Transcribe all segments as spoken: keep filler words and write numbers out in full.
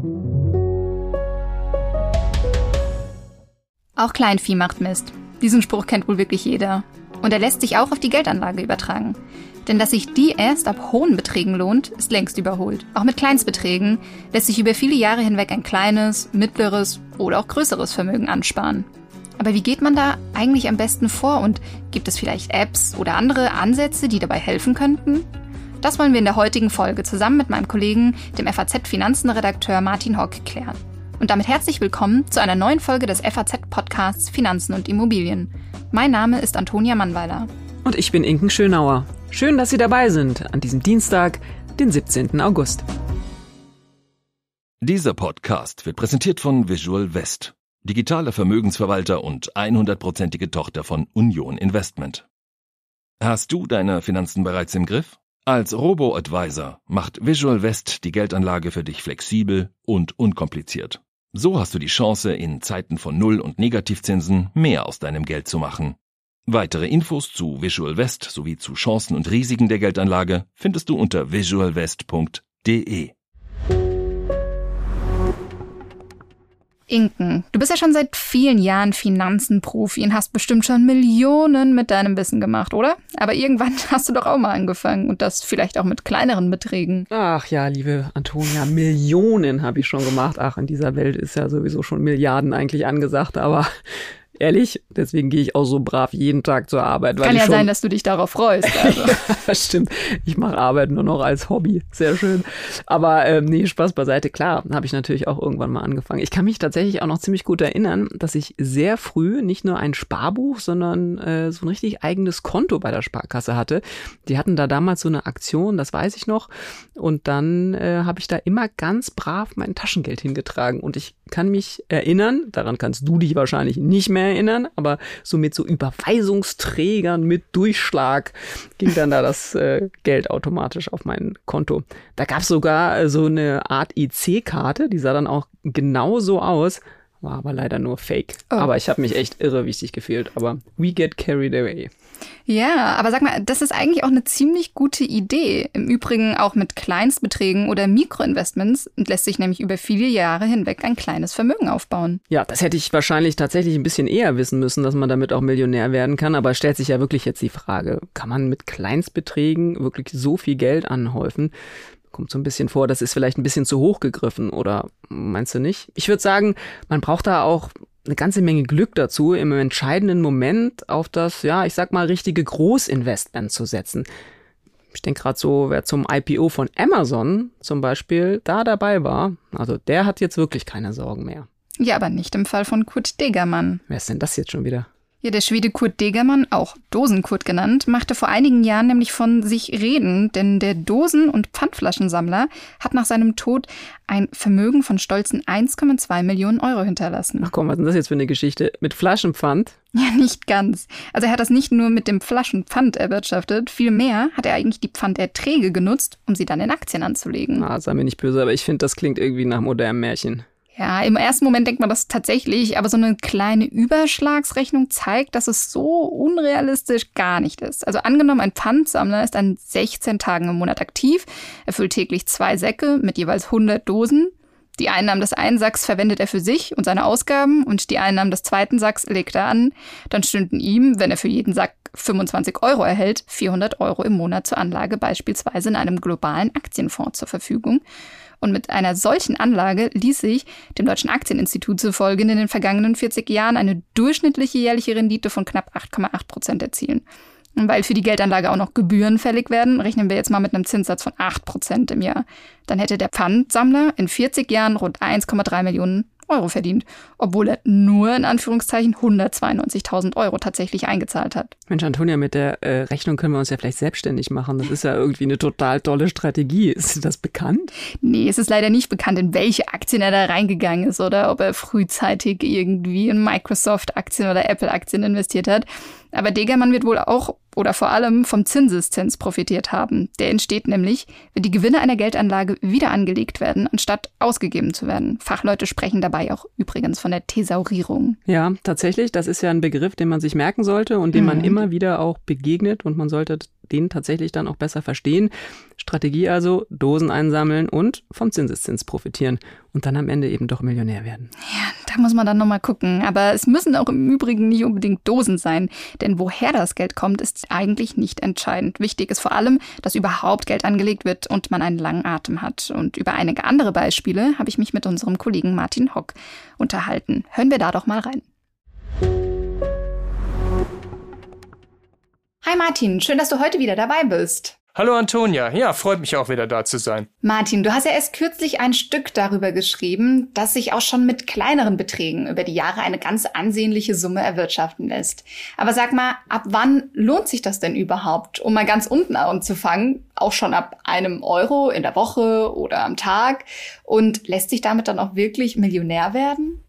Auch Kleinvieh macht Mist. Diesen Spruch kennt wohl wirklich jeder. Und er lässt sich auch auf die Geldanlage übertragen. Denn dass sich die erst ab hohen Beträgen lohnt, ist längst überholt. Auch mit Kleinstbeträgen lässt sich über viele Jahre hinweg ein kleines, mittleres oder auch größeres Vermögen ansparen. Aber wie geht man da eigentlich am besten vor und gibt es vielleicht Apps oder andere Ansätze, die dabei helfen könnten? Das wollen wir in der heutigen Folge zusammen mit meinem Kollegen, dem F A Z-Finanzenredakteur Martin Hock, klären. Und damit herzlich willkommen zu einer neuen Folge des F A Z-Podcasts Finanzen und Immobilien. Mein Name ist Antonia Mannweiler. Und ich bin Inken Schönauer. Schön, dass Sie dabei sind an diesem Dienstag, den siebzehnten August. Dieser Podcast wird präsentiert von Visual West, digitaler Vermögensverwalter und hundertprozentige Tochter von Union Investment. Hast du deine Finanzen bereits im Griff? Als Robo-Advisor macht Visual West die Geldanlage für dich flexibel und unkompliziert. So hast du die Chance, in Zeiten von Null- und Negativzinsen mehr aus deinem Geld zu machen. Weitere Infos zu Visual West sowie zu Chancen und Risiken der Geldanlage findest du unter visualwest punkt de. Inken, du bist ja schon seit vielen Jahren Finanzenprofi und hast bestimmt schon Millionen mit deinem Wissen gemacht, oder? Aber irgendwann hast du doch auch mal angefangen und das vielleicht auch mit kleineren Beträgen. Ach ja, liebe Antonia, Millionen habe ich schon gemacht. Ach, in dieser Welt ist ja sowieso schon Milliarden eigentlich angesagt, aber ehrlich, deswegen gehe ich auch so brav jeden Tag zur Arbeit. Weil Kann ich ja schon sein, dass du dich darauf freust. Also. Ja, stimmt. Ich mache Arbeit nur noch als Hobby. Sehr schön. Aber ähm, nee, Spaß beiseite. Klar, habe ich natürlich auch irgendwann mal angefangen. Ich kann mich tatsächlich auch noch ziemlich gut erinnern, dass ich sehr früh nicht nur ein Sparbuch, sondern äh, so ein richtig eigenes Konto bei der Sparkasse hatte. Die hatten da damals so eine Aktion, das weiß ich noch. Und dann äh, habe ich da immer ganz brav mein Taschengeld hingetragen. Und ich kann mich erinnern, daran kannst du dich wahrscheinlich nicht mehr erinnern, aber so mit so Überweisungsträgern mit Durchschlag ging dann da das äh, Geld automatisch auf mein Konto. Da gab es sogar äh, so eine Art I C-Karte, die sah dann auch genau so aus, war aber leider nur fake. Oh. Aber ich habe mich echt irre wichtig gefühlt, aber we get carried away. Ja, aber sag mal, das ist eigentlich auch eine ziemlich gute Idee. Im Übrigen auch mit Kleinstbeträgen oder Mikroinvestments lässt sich nämlich über viele Jahre hinweg ein kleines Vermögen aufbauen. Ja, das hätte ich wahrscheinlich tatsächlich ein bisschen eher wissen müssen, dass man damit auch Millionär werden kann. Aber es stellt sich ja wirklich jetzt die Frage, kann man mit Kleinstbeträgen wirklich so viel Geld anhäufen? Kommt so ein bisschen vor, das ist vielleicht ein bisschen zu hoch gegriffen, oder meinst du nicht? Ich würde sagen, man braucht da auch eine ganze Menge Glück dazu, im entscheidenden Moment auf das, ja, ich sag mal, richtige Großinvestment zu setzen. Ich denke gerade so, wer zum I P O von Amazon zum Beispiel da dabei war, also der hat jetzt wirklich keine Sorgen mehr. Ja, aber nicht im Fall von Kurt Degermann. Wer ist denn das jetzt schon wieder? Ja, der Schwede Kurt Degermann, auch Dosenkurt genannt, machte vor einigen Jahren nämlich von sich reden, denn der Dosen- und Pfandflaschensammler hat nach seinem Tod ein Vermögen von stolzen eins Komma zwei Millionen Euro hinterlassen. Ach komm, was ist denn das jetzt für eine Geschichte? Mit Flaschenpfand? Ja, nicht ganz. Also er hat das nicht nur mit dem Flaschenpfand erwirtschaftet, vielmehr hat er eigentlich die Pfanderträge genutzt, um sie dann in Aktien anzulegen. Ah, sei mir nicht böse, aber ich finde, das klingt irgendwie nach modernem Märchen. Ja, im ersten Moment denkt man das tatsächlich, aber so eine kleine Überschlagsrechnung zeigt, dass es so unrealistisch gar nicht ist. Also angenommen, ein Pfandsammler ist an sechzehn Tagen im Monat aktiv, erfüllt täglich zwei Säcke mit jeweils hundert Dosen. Die Einnahmen des einen Sacks verwendet er für sich und seine Ausgaben und die Einnahmen des zweiten Sacks legt er an. Dann stünden ihm, wenn er für jeden Sack fünfundzwanzig Euro erhält, vierhundert Euro im Monat zur Anlage beispielsweise in einem globalen Aktienfonds zur Verfügung. Und mit einer solchen Anlage ließ sich dem Deutschen Aktieninstitut zufolge in den vergangenen vierzig Jahren eine durchschnittliche jährliche Rendite von knapp acht Komma acht Prozent erzielen. Und weil für die Geldanlage auch noch Gebühren fällig werden, rechnen wir jetzt mal mit einem Zinssatz von acht Prozent im Jahr. Dann hätte der Pfandsammler in vierzig Jahren rund eins Komma drei Millionen Euro verdient, obwohl er nur in Anführungszeichen hundertzweiundneunzigtausend Euro tatsächlich eingezahlt hat. Mensch, Antonia, mit der äh, Rechnung können wir uns ja vielleicht selbstständig machen. Das ist ja irgendwie eine total tolle Strategie. Ist das bekannt? Nee, es ist leider nicht bekannt, in welche Aktien er da reingegangen ist oder ob er frühzeitig irgendwie in Microsoft-Aktien oder Apple-Aktien investiert hat. Aber Degermann wird wohl auch oder vor allem vom Zinseszins profitiert haben. Der entsteht nämlich, wenn die Gewinne einer Geldanlage wieder angelegt werden, anstatt ausgegeben zu werden. Fachleute sprechen dabei auch übrigens von der Thesaurierung. Ja, tatsächlich. Das ist ja ein Begriff, den man sich merken sollte und dem Mhm. man immer wieder auch begegnet. Und man sollte den tatsächlich dann auch besser verstehen. Strategie also, Dosen einsammeln und vom Zinseszins profitieren. Und dann am Ende eben doch Millionär werden. Ja, da muss man dann nochmal gucken. Aber es müssen auch im Übrigen nicht unbedingt Dosen sein. Denn woher das Geld kommt, ist eigentlich nicht entscheidend. Wichtig ist vor allem, dass überhaupt Geld angelegt wird und man einen langen Atem hat. Und über einige andere Beispiele habe ich mich mit unserem Kollegen Martin Hock unterhalten. Hören wir da doch mal rein. Hi Martin, schön, dass du heute wieder dabei bist. Hallo Antonia, ja, freut mich auch wieder da zu sein. Martin, du hast ja erst kürzlich ein Stück darüber geschrieben, dass sich auch schon mit kleineren Beträgen über die Jahre eine ganz ansehnliche Summe erwirtschaften lässt. Aber sag mal, ab wann lohnt sich das denn überhaupt? Um mal ganz unten anzufangen, auch schon ab einem Euro in der Woche oder am Tag. Und lässt sich damit dann auch wirklich Millionär werden?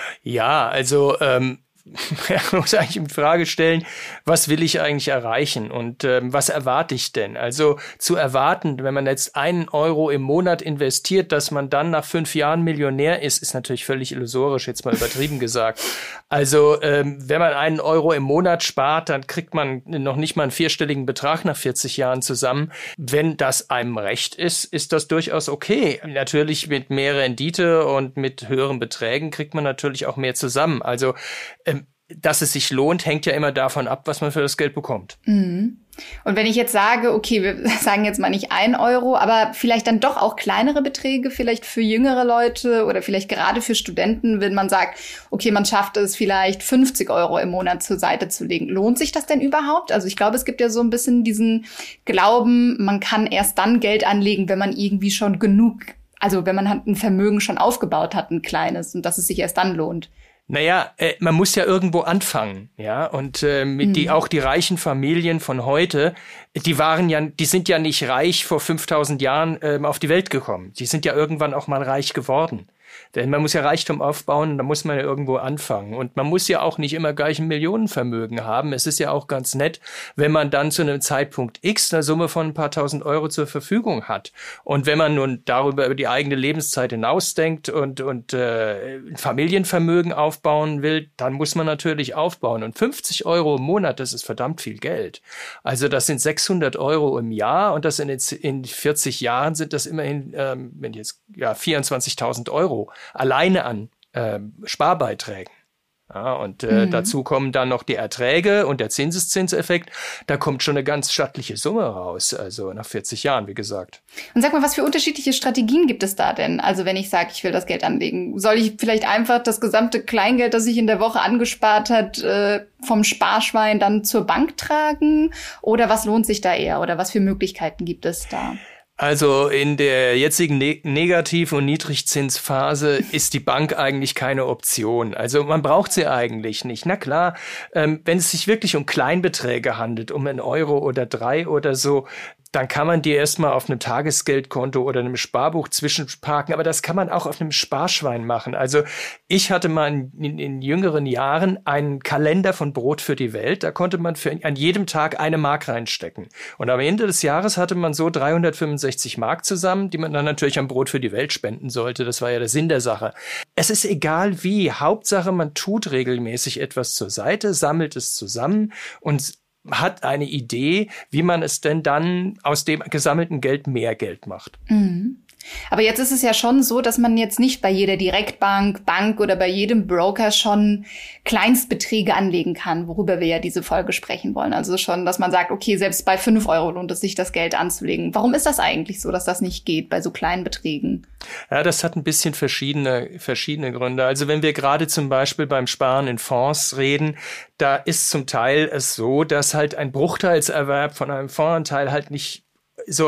Ja, also ähm, man muss eigentlich in Frage stellen, was will ich eigentlich erreichen und ähm, was erwarte ich denn? Also zu erwarten, wenn man jetzt einen Euro im Monat investiert, dass man dann nach fünf Jahren Millionär ist, ist natürlich völlig illusorisch, jetzt mal übertrieben gesagt. Also ähm, wenn man einen Euro im Monat spart, dann kriegt man noch nicht mal einen vierstelligen Betrag nach vierzig Jahren zusammen. Wenn das einem recht ist, ist das durchaus okay. Natürlich mit mehr Rendite und mit höheren Beträgen kriegt man natürlich auch mehr zusammen. Also ähm, dass es sich lohnt, hängt ja immer davon ab, was man für das Geld bekommt. Mhm. Und wenn ich jetzt sage, okay, wir sagen jetzt mal nicht ein Euro, aber vielleicht dann doch auch kleinere Beträge, vielleicht für jüngere Leute oder vielleicht gerade für Studenten, wenn man sagt, okay, man schafft es vielleicht fünfzig Euro im Monat zur Seite zu legen. Lohnt sich das denn überhaupt? Also ich glaube, es gibt ja so ein bisschen diesen Glauben, man kann erst dann Geld anlegen, wenn man irgendwie schon genug, also wenn man halt ein Vermögen schon aufgebaut hat, ein kleines, und dass es sich erst dann lohnt. Naja, äh, man muss ja irgendwo anfangen, ja, und äh, mit mhm. die auch die reichen Familien von heute, die waren ja, die sind ja nicht reich vor fünftausend Jahren äh, auf die Welt gekommen. Die sind ja irgendwann auch mal reich geworden. Denn man muss ja Reichtum aufbauen, da muss man ja irgendwo anfangen. Und man muss ja auch nicht immer gleich ein Millionenvermögen haben. Es ist ja auch ganz nett, wenn man dann zu einem Zeitpunkt X eine Summe von ein paar tausend Euro zur Verfügung hat. Und wenn man nun darüber über die eigene Lebenszeit hinausdenkt und, und äh, ein Familienvermögen aufbauen will, dann muss man natürlich aufbauen. Und fünfzig Euro im Monat, das ist verdammt viel Geld. Also das sind sechshundert Euro im Jahr und das in, in vierzig Jahren sind das immerhin, ähm, wenn jetzt ja vierundzwanzigtausend Euro. Alleine an äh, Sparbeiträgen. Ja, und äh, mhm. dazu kommen dann noch die Erträge und der Zinseszinseffekt. Da kommt schon eine ganz stattliche Summe raus, also nach vierzig Jahren, wie gesagt. Und sag mal, was für unterschiedliche Strategien gibt es da denn? Also wenn ich sage, ich will das Geld anlegen, soll ich vielleicht einfach das gesamte Kleingeld, das ich in der Woche angespart hat, äh, vom Sparschwein dann zur Bank tragen? Oder was lohnt sich da eher? Oder was für Möglichkeiten gibt es da? Also in der jetzigen Ne- Negativ- und Niedrigzinsphase ist die Bank eigentlich keine Option. Also man braucht sie eigentlich nicht. Na klar, ähm, wenn es sich wirklich um Kleinbeträge handelt, um einen Euro oder drei oder so, dann kann man die erstmal auf einem Tagesgeldkonto oder einem Sparbuch zwischenparken. Aber das kann man auch auf einem Sparschwein machen. Also ich hatte mal in, in, in jüngeren Jahren einen Kalender von Brot für die Welt. Da konnte man für, an jedem Tag eine Mark reinstecken. Und am Ende des Jahres hatte man so dreihundertfünfundsechzig Mark zusammen, die man dann natürlich am Brot für die Welt spenden sollte. Das war ja der Sinn der Sache. Es ist egal wie. Hauptsache, man tut regelmäßig etwas zur Seite, sammelt es zusammen und hat eine Idee, wie man es denn dann aus dem gesammelten Geld mehr Geld macht. Mhm. Aber jetzt ist es ja schon so, dass man jetzt nicht bei jeder Direktbank, Bank oder bei jedem Broker schon Kleinstbeträge anlegen kann, worüber wir ja diese Folge sprechen wollen. Also schon, dass man sagt, okay, selbst bei fünf Euro lohnt es sich, das Geld anzulegen. Warum ist das eigentlich so, dass das nicht geht bei so kleinen Beträgen? Ja, das hat ein bisschen verschiedene, verschiedene Gründe. Also wenn wir gerade zum Beispiel beim Sparen in Fonds reden, da ist zum Teil es so, dass halt ein Bruchteilserwerb von einem Fondsanteil halt nicht so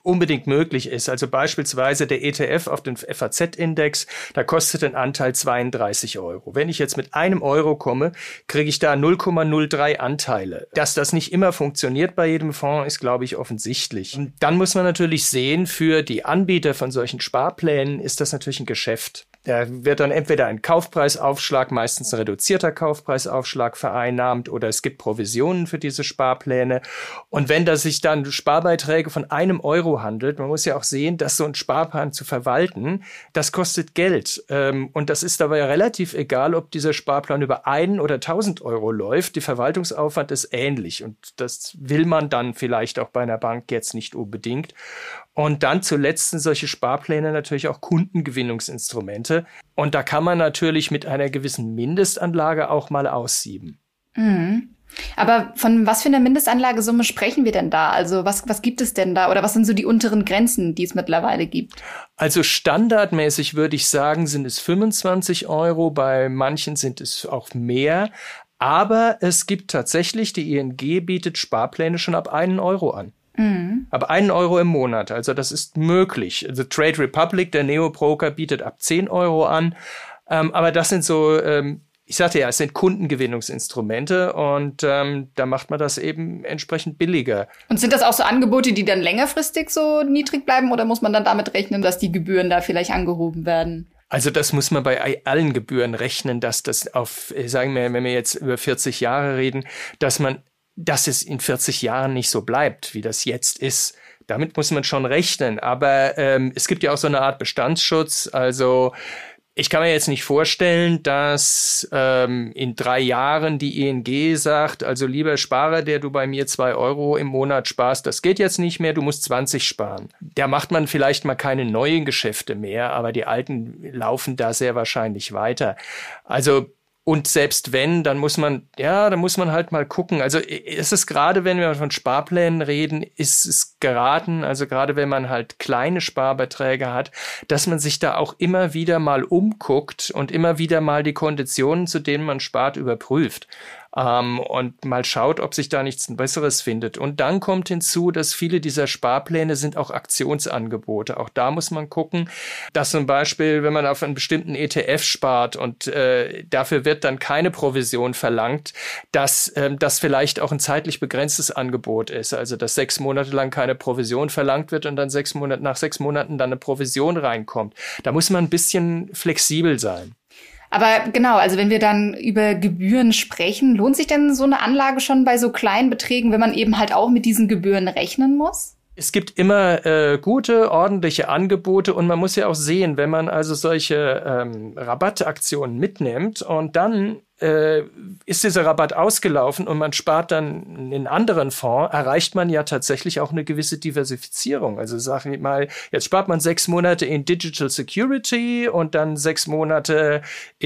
unbedingt möglich ist. Also beispielsweise der E T F auf den F A Z-Index, da kostet ein Anteil zweiunddreißig Euro. Wenn ich jetzt mit einem Euro komme, kriege ich da null Komma null drei Anteile. Dass das nicht immer funktioniert bei jedem Fonds, ist, glaube ich, offensichtlich. Und dann muss man natürlich sehen, für die Anbieter von solchen Sparplänen ist das natürlich ein Geschäft. Da wird dann entweder ein Kaufpreisaufschlag, meistens ein reduzierter Kaufpreisaufschlag vereinnahmt, oder es gibt Provisionen für diese Sparpläne. Und wenn da sich dann Sparbeiträge von einem Euro handelt, man muss ja auch sehen, dass so ein Sparplan zu verwalten, das kostet Geld. Und das ist dabei relativ egal, ob dieser Sparplan über einen oder tausend Euro läuft. Der Verwaltungsaufwand ist ähnlich und das will man dann vielleicht auch bei einer Bank jetzt nicht unbedingt. Und dann zuletzt sind solche Sparpläne natürlich auch Kundengewinnungsinstrumente. Und da kann man natürlich mit einer gewissen Mindestanlage auch mal aussieben. Mhm. Aber von was für einer Mindestanlagesumme sprechen wir denn da? Also was, was gibt es denn da? Oder was sind so die unteren Grenzen, die es mittlerweile gibt? Also standardmäßig würde ich sagen, sind es fünfundzwanzig Euro. Bei manchen sind es auch mehr. Aber es gibt tatsächlich, die I N G bietet Sparpläne schon ab einen Euro an. Mhm. Ab einen Euro im Monat, also das ist möglich. Also Trade Republic, der Neo-Broker, bietet ab zehn Euro an. Ähm, aber das sind so, ähm, ich sagte ja, es sind Kundengewinnungsinstrumente und ähm, da macht man das eben entsprechend billiger. Und sind das auch so Angebote, die dann längerfristig so niedrig bleiben oder muss man dann damit rechnen, dass die Gebühren da vielleicht angehoben werden? Also das muss man bei allen Gebühren rechnen, dass das auf, sagen wir, wenn wir jetzt über vierzig Jahre reden, dass man dass es in vierzig Jahren nicht so bleibt, wie das jetzt ist. Damit muss man schon rechnen. Aber ähm, es gibt ja auch so eine Art Bestandsschutz. Also ich kann mir jetzt nicht vorstellen, dass ähm, in drei Jahren die I N G sagt, also lieber Sparer, der du bei mir zwei Euro im Monat sparst, das geht jetzt nicht mehr, du musst zwanzig sparen. Da macht man vielleicht mal keine neuen Geschäfte mehr, aber die alten laufen da sehr wahrscheinlich weiter. Also und selbst wenn, dann muss man, ja, dann muss man halt mal gucken. Also ist es gerade, wenn wir von Sparplänen reden, ist es geraten, also gerade wenn man halt kleine Sparbeträge hat, dass man sich da auch immer wieder mal umguckt und immer wieder mal die Konditionen, zu denen man spart, überprüft. Ähm, und mal schaut, ob sich da nichts Besseres findet. Und dann kommt hinzu, dass viele dieser Sparpläne sind auch Aktionsangebote. Auch da muss man gucken, dass zum Beispiel, wenn man auf einen bestimmten E T F spart und äh, dafür wird dann keine Provision verlangt, dass ähm, das vielleicht auch ein zeitlich begrenztes Angebot ist. Also, dass sechs Monate lang keine Provision verlangt wird und dann sechs Monate, nach sechs Monaten dann eine Provision reinkommt. Da muss man ein bisschen flexibel sein. Aber genau, also wenn wir dann über Gebühren sprechen, lohnt sich denn so eine Anlage schon bei so kleinen Beträgen, wenn man eben halt auch mit diesen Gebühren rechnen muss? Es gibt immer äh, gute, ordentliche Angebote und man muss ja auch sehen, wenn man also solche ähm, Rabattaktionen mitnimmt und dann äh, ist dieser Rabatt ausgelaufen und man spart dann in einen anderen Fonds, erreicht man ja tatsächlich auch eine gewisse Diversifizierung. Also sage ich mal, jetzt spart man sechs Monate in Digital Security und dann sechs Monate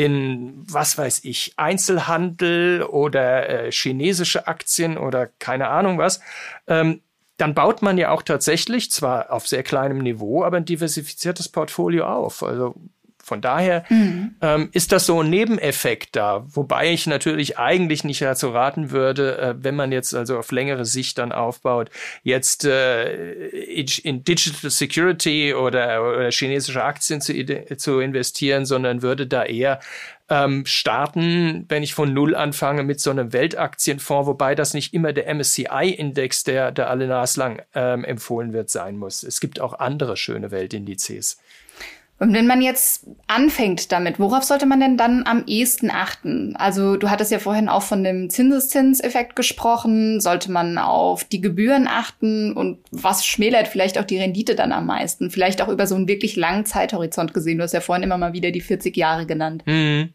in, was weiß ich, Einzelhandel oder äh, chinesische Aktien oder keine Ahnung was. Ähm, Dann baut man ja auch tatsächlich, zwar auf sehr kleinem Niveau, aber ein diversifiziertes Portfolio auf. Also von daher mhm. ähm, ist das so ein Nebeneffekt da. Wobei ich natürlich eigentlich nicht dazu raten würde, äh, wenn man jetzt also auf längere Sicht dann aufbaut, jetzt äh, in, in Digital Security oder, oder chinesische Aktien zu, zu investieren, sondern würde da eher Ähm, starten, wenn ich von Null anfange mit so einem Weltaktienfonds, wobei das nicht immer der M S C I-Index, der, der alle naslang ähm, empfohlen wird, sein muss. Es gibt auch andere schöne Weltindizes. Und wenn man jetzt anfängt damit, worauf sollte man denn dann am ehesten achten? Also du hattest ja vorhin auch von dem Zinseszinseffekt gesprochen. Sollte man auf die Gebühren achten? Und was schmälert vielleicht auch die Rendite dann am meisten? Vielleicht auch über so einen wirklich langen Zeithorizont gesehen. Du hast ja vorhin immer mal wieder die vierzig Jahre genannt.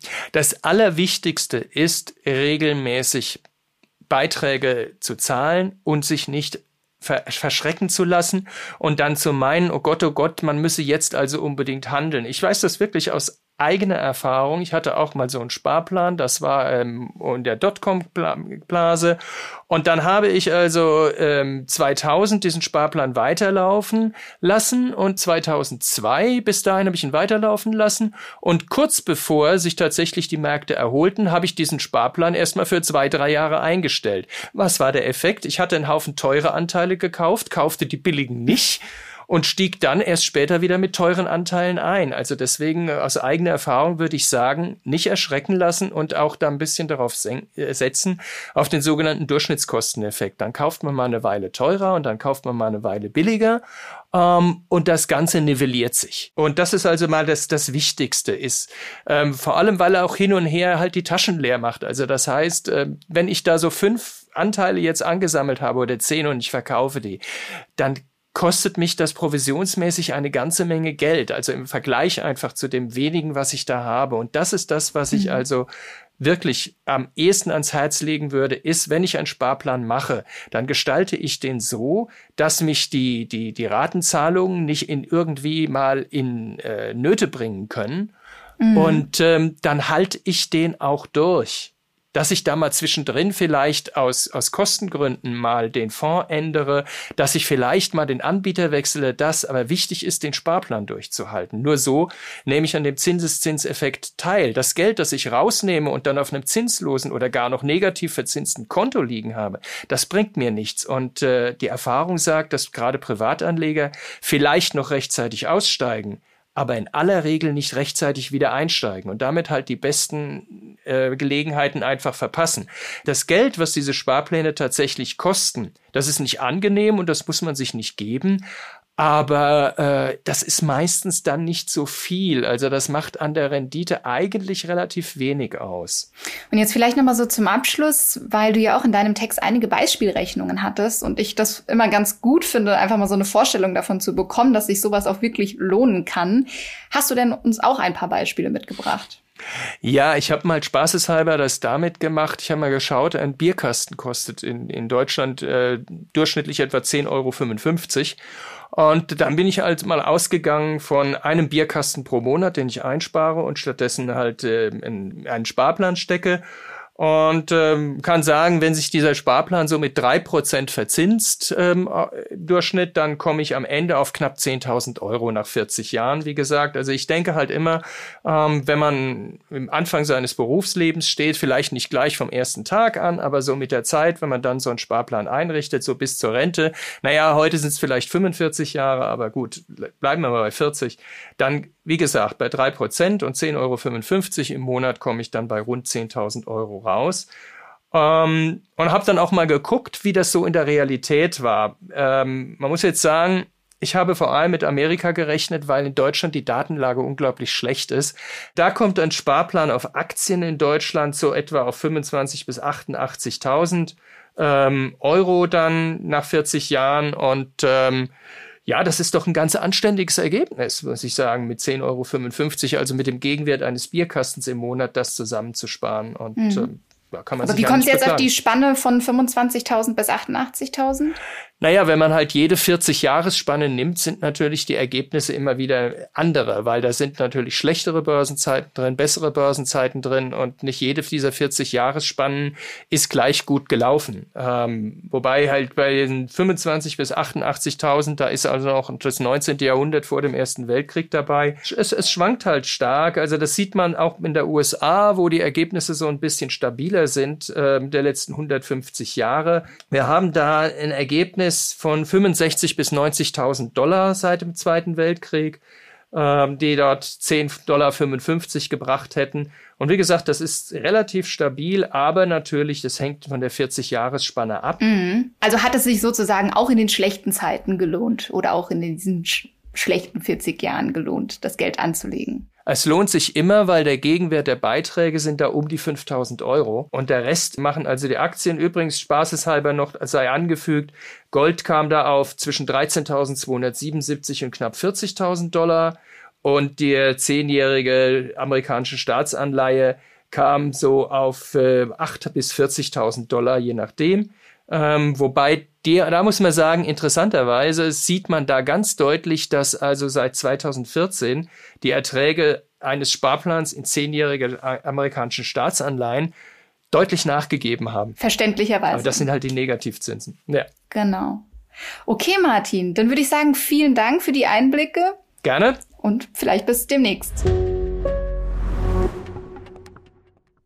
Das Allerwichtigste ist, regelmäßig Beiträge zu zahlen und sich nicht verschrecken zu lassen und dann zu meinen, oh Gott, oh Gott, man müsse jetzt also unbedingt handeln. Ich weiß das wirklich aus eigener Erfahrung. Ich hatte auch mal so einen Sparplan, das war ähm, in der Dotcom-Blase und dann habe ich also ähm, zweitausend diesen Sparplan weiterlaufen lassen und zweitausendzwei, bis dahin habe ich ihn weiterlaufen lassen und kurz bevor sich tatsächlich die Märkte erholten, habe ich diesen Sparplan erstmal für zwei, drei Jahre eingestellt. Was war der Effekt? Ich hatte einen Haufen teure Anteile gekauft, kaufte die billigen nicht. und stieg dann erst später wieder mit teuren Anteilen ein. Also deswegen aus eigener Erfahrung würde ich sagen, nicht erschrecken lassen und auch da ein bisschen darauf setzen, auf den sogenannten Durchschnittskosteneffekt. Dann kauft man mal eine Weile teurer und dann kauft man mal eine Weile billiger. Um, und das Ganze nivelliert sich. Und das ist also mal das, das Wichtigste ist. Ähm, vor allem, weil er auch hin und her halt die Taschen leer macht. Also das heißt, äh, wenn ich da so fünf Anteile jetzt angesammelt habe oder zehn und ich verkaufe die, dann kostet mich das provisionsmäßig eine ganze Menge Geld. Also im Vergleich einfach zu dem wenigen, was ich da habe. Und das ist das, was ich mhm. also wirklich am ehesten ans Herz legen würde, ist, wenn ich einen Sparplan mache, dann gestalte ich den so, dass mich die, die, die Ratenzahlungen nicht in irgendwie mal in äh, Nöte bringen können. Mhm. Und ähm, dann halte ich den auch durch. Dass ich da mal zwischendrin vielleicht aus, aus Kostengründen mal den Fonds ändere, dass ich vielleicht mal den Anbieter wechsle, das aber wichtig ist, den Sparplan durchzuhalten. Nur so nehme ich an dem Zinseszinseffekt teil. Das Geld, das ich rausnehme und dann auf einem zinslosen oder gar noch negativ verzinsten Konto liegen habe, das bringt mir nichts. Und äh, die Erfahrung sagt, dass gerade Privatanleger vielleicht noch rechtzeitig aussteigen, aber in aller Regel nicht rechtzeitig wieder einsteigen und damit halt die besten äh, Gelegenheiten einfach verpassen. Das Geld, was diese Sparpläne tatsächlich kosten, das ist nicht angenehm und das muss man sich nicht geben, aber äh, das ist meistens dann nicht so viel. Also das macht an der Rendite eigentlich relativ wenig aus. Und jetzt vielleicht nochmal so zum Abschluss, weil du ja auch in deinem Text einige Beispielrechnungen hattest und ich das immer ganz gut finde, einfach mal so eine Vorstellung davon zu bekommen, dass sich sowas auch wirklich lohnen kann. Hast du denn uns auch ein paar Beispiele mitgebracht? Ja, ich habe mal spaßeshalber das damit gemacht. Ich habe mal geschaut, ein Bierkasten kostet in, in Deutschland äh, durchschnittlich etwa zehn Euro fünfundfünfzig. Und dann bin ich halt mal ausgegangen von einem Bierkasten pro Monat, den ich einspare und stattdessen halt äh, in einen Sparplan stecke. Und ähm, kann sagen, wenn sich dieser Sparplan so mit drei Prozent verzinst ähm, Durchschnitt, dann komme ich am Ende auf knapp zehntausend Euro nach vierzig Jahren, wie gesagt. Also ich denke halt immer, ähm, wenn man im Anfang seines Berufslebens steht, vielleicht nicht gleich vom ersten Tag an, aber so mit der Zeit, wenn man dann so einen Sparplan einrichtet, so bis zur Rente, naja, heute sind es vielleicht fünfundvierzig Jahre, aber gut, bleiben wir mal bei vierzig, dann, wie gesagt, bei drei Prozent und zehn Euro fünfundfünfzig im Monat komme ich dann bei rund zehntausend Euro raus. Ähm, und habe dann auch mal geguckt, wie das so in der Realität war. Ähm, man muss jetzt sagen, ich habe vor allem mit Amerika gerechnet, weil in Deutschland die Datenlage unglaublich schlecht ist. Da kommt ein Sparplan auf Aktien in Deutschland so etwa auf fünfundzwanzigtausend bis achtundachtzigtausend ähm, Euro dann nach vierzig Jahren und ähm, ja, das ist doch ein ganz anständiges Ergebnis, muss ich sagen, mit zehn Euro fünfundfünfzig, also mit dem Gegenwert eines Bierkastens im Monat, das zusammenzusparen. Und mhm. ähm, ja, kann man Aber sich wie kommt es jetzt beklagen. Auf die Spanne von fünfundzwanzigtausend bis achtundachtzigtausend? Naja, wenn man halt jede vierzig-Jahresspanne nimmt, sind natürlich die Ergebnisse immer wieder andere, weil da sind natürlich schlechtere Börsenzeiten drin, bessere Börsenzeiten drin und nicht jede dieser vierzig-Jahresspannen ist gleich gut gelaufen. Ähm, wobei halt bei den fünfundzwanzig bis achtundachtzigtausend, da ist also noch das neunzehnte Jahrhundert vor dem Ersten Weltkrieg dabei. Es, es schwankt halt stark, also das sieht man auch in der U S A, wo die Ergebnisse so ein bisschen stabiler sind, äh, der letzten hundertfünfzig Jahre. Wir haben da ein Ergebnis von fünfundsechzig bis neunzigtausend Dollar seit dem Zweiten Weltkrieg, ähm, die dort zehn Dollar fünfundfünfzig gebracht hätten. Und wie gesagt, das ist relativ stabil, aber natürlich, das hängt von der vierzig-Jahresspanne ab. Mhm. Also hat es sich sozusagen auch in den schlechten Zeiten gelohnt oder auch in diesen sch- schlechten vierzig Jahren gelohnt, das Geld anzulegen? Es lohnt sich immer, weil der Gegenwert der Beiträge sind da um die fünftausend Euro. Und der Rest machen also die Aktien. Übrigens, spaßeshalber noch sei angefügt, Gold kam da auf zwischen dreizehntausendzweihundertsiebenundsiebzig und knapp vierzigtausend Dollar. Und die zehnjährige amerikanische Staatsanleihe kam so auf äh, acht bis vierzigtausend Dollar, je nachdem. Ähm, wobei, die, da muss man sagen, interessanterweise sieht man da ganz deutlich, dass also seit zweitausendvierzehn die Erträge eines Sparplans in zehnjährige amerikanischen Staatsanleihen deutlich nachgegeben haben. Verständlicherweise. Aber das sind halt die Negativzinsen. Ja. Genau. Okay, Martin, dann würde ich sagen, vielen Dank für die Einblicke. Gerne. Und vielleicht bis demnächst.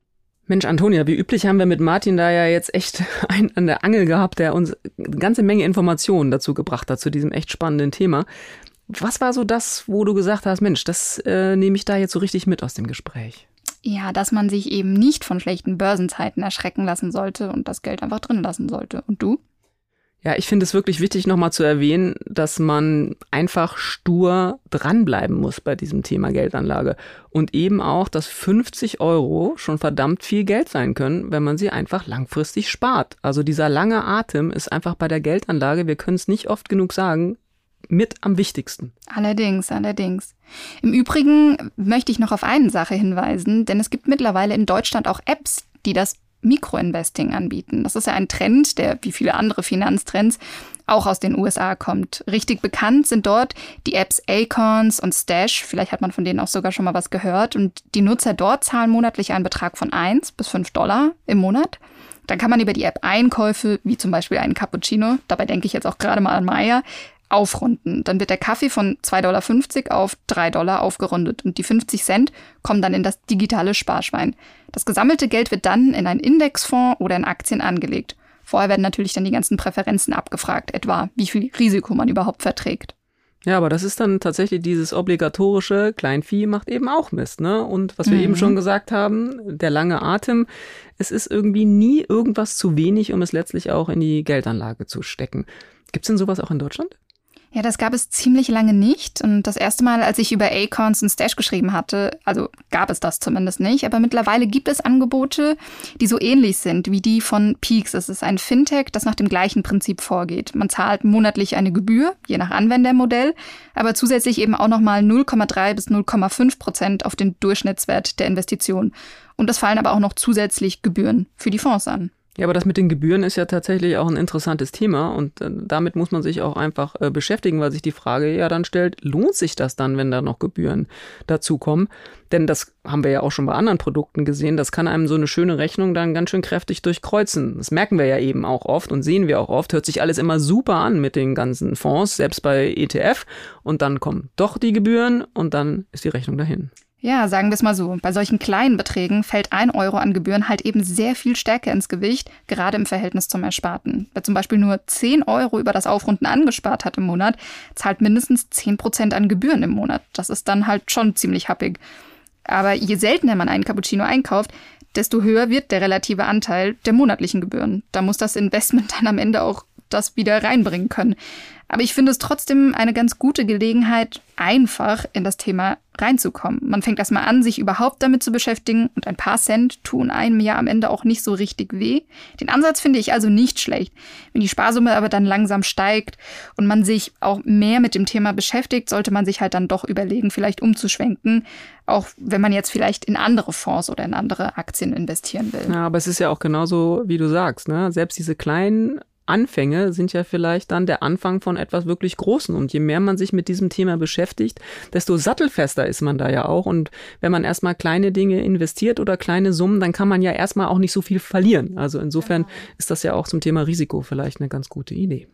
Mensch, Antonia, wie üblich haben wir mit Martin da ja jetzt echt einen an der Angel gehabt, der uns eine ganze Menge Informationen dazu gebracht hat, zu diesem echt spannenden Thema. Was war so das, wo du gesagt hast, Mensch, das äh, nehme ich da jetzt so richtig mit aus dem Gespräch? Ja, dass man sich eben nicht von schlechten Börsenzeiten erschrecken lassen sollte und das Geld einfach drin lassen sollte. Und du? Ja, ich finde es wirklich wichtig, nochmal zu erwähnen, dass man einfach stur dranbleiben muss bei diesem Thema Geldanlage. Und eben auch, dass fünfzig Euro schon verdammt viel Geld sein können, wenn man sie einfach langfristig spart. Also dieser lange Atem ist einfach bei der Geldanlage, wir können es nicht oft genug sagen, mit am wichtigsten. Allerdings, allerdings. Im Übrigen möchte ich noch auf eine Sache hinweisen, denn es gibt mittlerweile in Deutschland auch Apps, die das Mikroinvesting anbieten. Das ist ja ein Trend, der wie viele andere Finanztrends auch aus den U S A kommt. Richtig bekannt sind dort die Apps Acorns und Stash. Vielleicht hat man von denen auch sogar schon mal was gehört. Und die Nutzer dort zahlen monatlich einen Betrag von eins bis fünf Dollar im Monat. Dann kann man über die App Einkäufe, wie zum Beispiel einen Cappuccino, dabei denke ich jetzt auch gerade mal an Maya, aufrunden. Dann wird der Kaffee von zwei Dollar fünfzig auf drei Dollar aufgerundet und die fünfzig Cent kommen dann in das digitale Sparschwein. Das gesammelte Geld wird dann in einen Indexfonds oder in Aktien angelegt. Vorher werden natürlich dann die ganzen Präferenzen abgefragt, etwa wie viel Risiko man überhaupt verträgt. Ja, aber das ist dann tatsächlich dieses obligatorische Kleinvieh macht eben auch Mist, ne? Und was wir mhm. eben schon gesagt haben, der lange Atem, es ist irgendwie nie irgendwas zu wenig, um es letztlich auch in die Geldanlage zu stecken. Gibt's denn sowas auch in Deutschland? Ja, das gab es ziemlich lange nicht. Und das erste Mal, als ich über Acorns und Stash geschrieben hatte, also gab es das zumindest nicht. Aber mittlerweile gibt es Angebote, die so ähnlich sind wie die von Peaks. Es ist ein Fintech, das nach dem gleichen Prinzip vorgeht. Man zahlt monatlich eine Gebühr, je nach Anwendermodell, aber zusätzlich eben auch nochmal null Komma drei bis null Komma fünf Prozent auf den Durchschnittswert der Investition. Und es fallen aber auch noch zusätzlich Gebühren für die Fonds an. Ja, aber das mit den Gebühren ist ja tatsächlich auch ein interessantes Thema und äh, damit muss man sich auch einfach äh, beschäftigen, weil sich die Frage ja dann stellt, lohnt sich das dann, wenn da noch Gebühren dazukommen? Denn das haben wir ja auch schon bei anderen Produkten gesehen, das kann einem so eine schöne Rechnung dann ganz schön kräftig durchkreuzen. Das merken wir ja eben auch oft und sehen wir auch oft, hört sich alles immer super an mit den ganzen Fonds, selbst bei E T F und dann kommen doch die Gebühren und dann ist die Rechnung dahin. Ja, sagen wir es mal so, bei solchen kleinen Beträgen fällt ein Euro an Gebühren halt eben sehr viel stärker ins Gewicht, gerade im Verhältnis zum Ersparten. Wer zum Beispiel nur zehn Euro über das Aufrunden angespart hat im Monat, zahlt mindestens zehn Prozent an Gebühren im Monat. Das ist dann halt schon ziemlich happig. Aber je seltener man einen Cappuccino einkauft, desto höher wird der relative Anteil der monatlichen Gebühren. Da muss das Investment dann am Ende auch das wieder reinbringen können. Aber ich finde es trotzdem eine ganz gute Gelegenheit, einfach in das Thema reinzukommen. Man fängt erstmal an, sich überhaupt damit zu beschäftigen und ein paar Cent tun einem ja am Ende auch nicht so richtig weh. Den Ansatz finde ich also nicht schlecht. Wenn die Sparsumme aber dann langsam steigt und man sich auch mehr mit dem Thema beschäftigt, sollte man sich halt dann doch überlegen, vielleicht umzuschwenken, auch wenn man jetzt vielleicht in andere Fonds oder in andere Aktien investieren will. Ja, aber es ist ja auch genauso, wie du sagst, ne? Selbst diese kleinen Anfänge sind ja vielleicht dann der Anfang von etwas wirklich Großen. Und je mehr man sich mit diesem Thema beschäftigt, desto sattelfester ist man da ja auch. Und wenn man erstmal kleine Dinge investiert oder kleine Summen, dann kann man ja erstmal auch nicht so viel verlieren. Also insofern genau. ist das ja auch zum Thema Risiko vielleicht eine ganz gute Idee.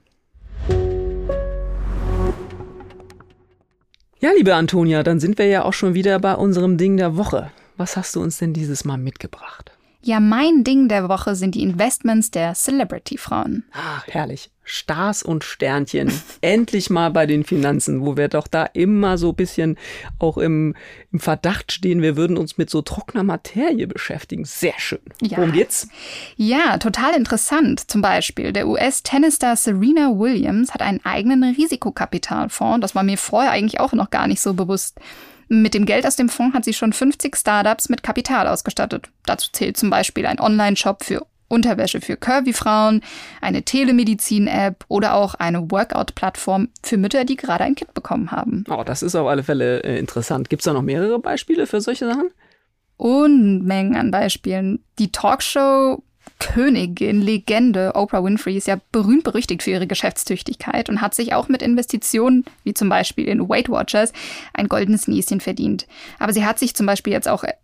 Ja, liebe Antonia, dann sind wir ja auch schon wieder bei unserem Ding der Woche. Was hast du uns denn dieses Mal mitgebracht? Ja, mein Ding der Woche sind die Investments der Celebrity-Frauen. Ach, herrlich. Stars und Sternchen. Endlich mal bei den Finanzen, wo wir doch da immer so ein bisschen auch im, im Verdacht stehen, wir würden uns mit so trockener Materie beschäftigen. Sehr schön. Ja. Worum geht's? Ja, total interessant. Zum Beispiel der U S-Tennisstar Serena Williams hat einen eigenen Risikokapitalfonds. Das war mir vorher eigentlich auch noch gar nicht so bewusst. Mit dem Geld aus dem Fonds hat sie schon fünfzig Startups mit Kapital ausgestattet. Dazu zählt zum Beispiel ein Online-Shop für Unterwäsche für Curvy-Frauen, eine Telemedizin-App oder auch eine Workout-Plattform für Mütter, die gerade ein Kind bekommen haben. Oh, das ist auf alle Fälle äh, interessant. Gibt es da noch mehrere Beispiele für solche Sachen? Unmengen an Beispielen. Die Talkshow Königin, Legende Oprah Winfrey ist ja berühmt-berüchtigt für ihre Geschäftstüchtigkeit und hat sich auch mit Investitionen, wie zum Beispiel in Weight Watchers, ein goldenes Näschen verdient. Aber sie hat sich zum Beispiel jetzt auch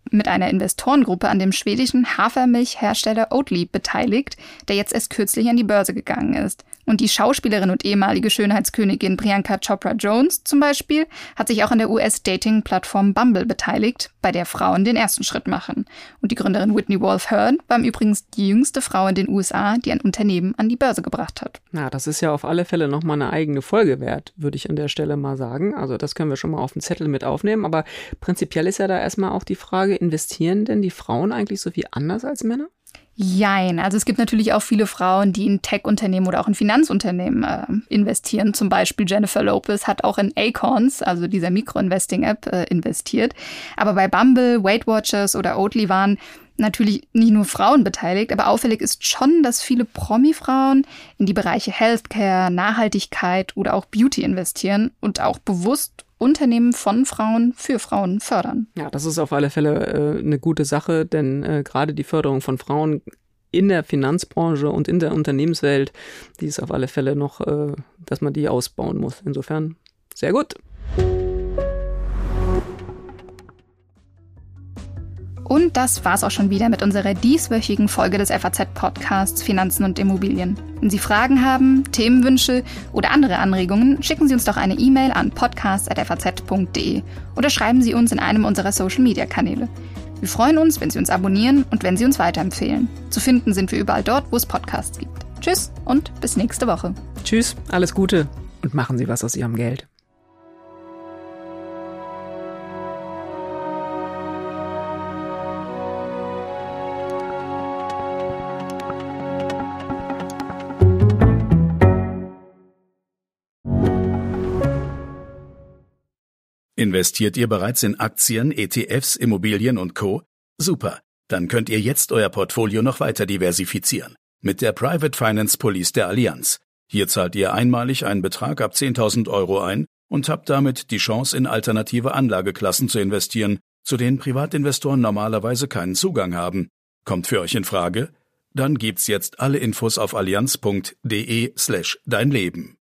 mit einer Investorengruppe an dem schwedischen Hafermilchhersteller Oatly beteiligt, der jetzt erst kürzlich an die Börse gegangen ist. Und die Schauspielerin und ehemalige Schönheitskönigin Priyanka Chopra Jones zum Beispiel hat sich auch an der U S-Dating-Plattform Bumble beteiligt, bei der Frauen den ersten Schritt machen. Und die Gründerin Whitney Wolfe Herd war übrigens die jüngste Frau in den U S A, die ein Unternehmen an die Börse gebracht hat. Na, das ist ja auf alle Fälle nochmal eine eigene Folge wert, würde ich an der Stelle mal sagen. Also das können wir schon mal auf den Zettel mit aufnehmen. Aber prinzipiell ist ja da erstmal auch die Frage, investieren denn die Frauen eigentlich so wie anders als Männer? Jein. Also es gibt natürlich auch viele Frauen, die in Tech-Unternehmen oder auch in Finanzunternehmen äh, investieren. Zum Beispiel Jennifer Lopez hat auch in Acorns, also dieser Mikro-Investing-App, äh, investiert. Aber bei Bumble, Weight Watchers oder Oatly waren natürlich nicht nur Frauen beteiligt, aber auffällig ist schon, dass viele Promi-Frauen in die Bereiche Healthcare, Nachhaltigkeit oder auch Beauty investieren und auch bewusst Unternehmen von Frauen für Frauen fördern. Ja, das ist auf alle Fälle äh, eine gute Sache, denn äh, gerade die Förderung von Frauen in der Finanzbranche und in der Unternehmenswelt, die ist auf alle Fälle noch, äh, dass man die ausbauen muss. Insofern sehr gut. Und das war's auch schon wieder mit unserer dieswöchigen Folge des F A Z-Podcasts Finanzen und Immobilien. Wenn Sie Fragen haben, Themenwünsche oder andere Anregungen, schicken Sie uns doch eine E-Mail an podcast at f a z punkt d e oder schreiben Sie uns in einem unserer Social-Media-Kanäle. Wir freuen uns, wenn Sie uns abonnieren und wenn Sie uns weiterempfehlen. Zu finden sind wir überall dort, wo es Podcasts gibt. Tschüss und bis nächste Woche. Tschüss, alles Gute und machen Sie was aus Ihrem Geld. Investiert ihr bereits in Aktien, E T Fs, Immobilien und Co.? Super, dann könnt ihr jetzt euer Portfolio noch weiter diversifizieren. Mit der Private Finance Police der Allianz. Hier zahlt ihr einmalig einen Betrag ab zehntausend Euro ein und habt damit die Chance, in alternative Anlageklassen zu investieren, zu denen Privatinvestoren normalerweise keinen Zugang haben. Kommt für euch in Frage? Dann gibt's jetzt alle Infos auf allianz punkt de slash dein Leben.